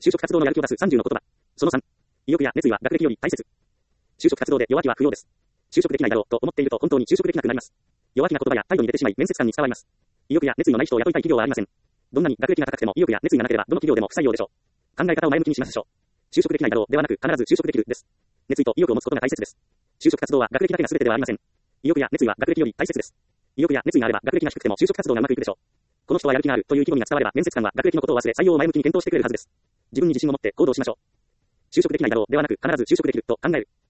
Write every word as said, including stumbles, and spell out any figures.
就職活動のやる気を出すさんじゅうの言葉。そのさん。意欲や熱意は学歴より大切。就職活動で弱気は不要です。就職できないだろうと思っていると本当に就職できなくなります。弱気な言葉や態度に出てしまい面接官に伝わります。意欲や熱意のない人を雇いたい企業はありません。どんなに学歴が高くても意欲や熱意がなければどの企業でも不採用でしょう。考え方を前向きにしましょう。就職できないだろうではなく必ず就職できるです。熱意と意欲を持つことが大切です。就職活動は学歴だけが全てではありません。意欲や熱意は学歴より大切です。意欲や熱意があれば学歴が低くても就職活動がうまくいくでしょう。この人はやる気があるという意気込みが伝われば面接官は学歴のことを忘れ採用を前向きに検討してくれるはずです。自分に自信を持って行動しましょう。就職できないだろうではなく必ず就職できると考える。